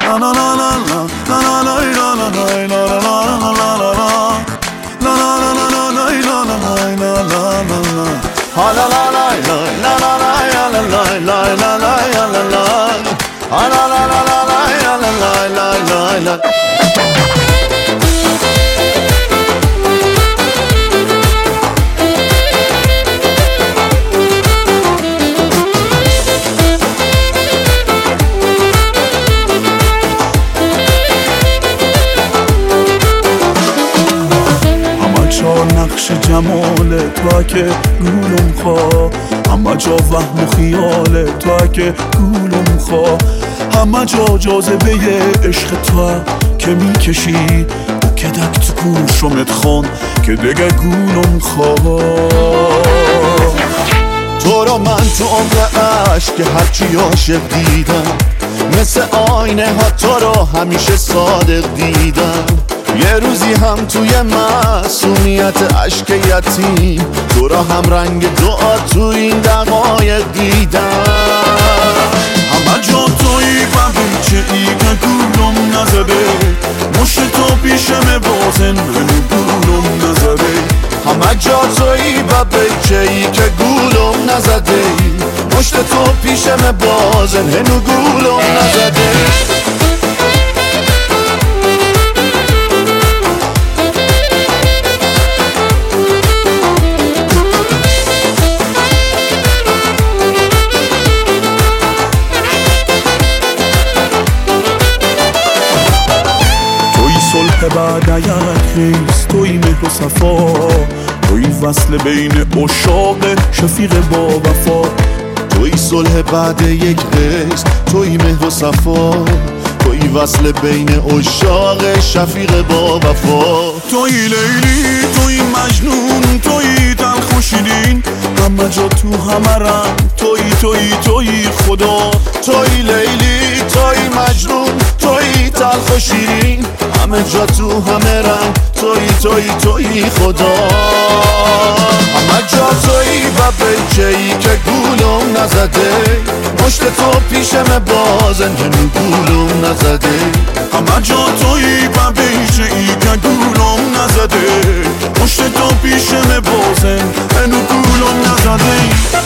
نقش جمال تو که گولم خواه، همه جا وهم و خیال تو که گولم خواه، همه جا جاذبه عشق تو که میکشی و کدک تو گوشمت خون که دیگه گولم خواه. تو را من تو عمق عشق که هرچی عاشق دیدم، مثل آینه ها تو را همیشه صادق دیدم. یه روزی هم توی معصومیت عشق یتیم، تو را هم رنگ دعا تو این دقایق دیدم. همه جا تویی و بیچه ای که گولم نزده، مشت تو پیشم بازن هنو گولم نزده. همه جا تویی و بیچه ای که گولم نزده، مشت تو پیشم بازن هنو گولم نزده. صلح بعد یک خیز، توی مهر و صفا، توی وصل بین عشاق شفیق با وفا. توی صلح بعد یک خیز، توی مهر و صفا، توی وصل بین عشاق شفیق با وفا. توی لیلی، توی مجنون، توی تلخ و شیرین، همه جا تو همه رنگ، توی خدا. توی لیلی، توی مجنون، توی تلخ و شیرین، همه جا تو همه رنگ، توی خدا. همه جا توی و بیچه ای که گولم نزده، مشت تو پیشم بازن هنو گولم نزده. همه جا توی و بیچه ای که گولم نزده، مشت تو پیشم بازن هنو گولم نزده.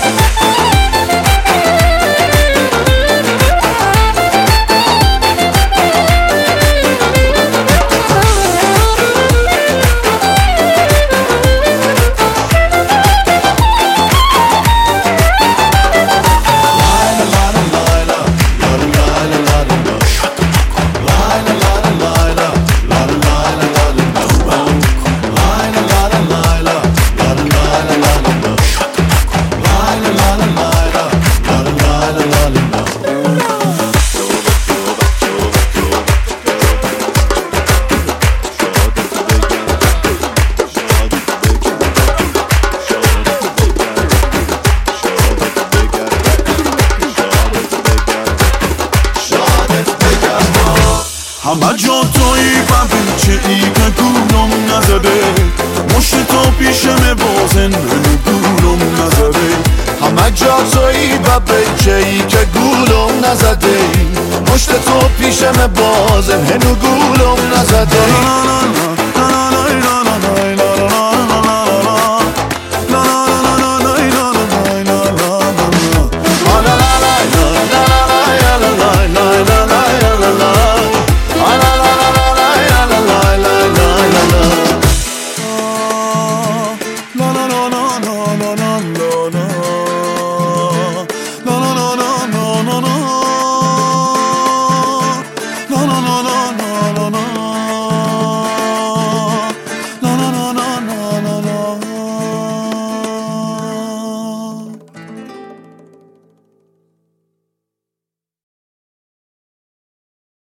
همه جا توی و بیچه ای که گولم نزده، مشت تو پیشم بازن هنو گولم نزده. همه جا توی و بیچه ای که گولم نزده، مشت تو پیشم بازن هنو گولم نزده.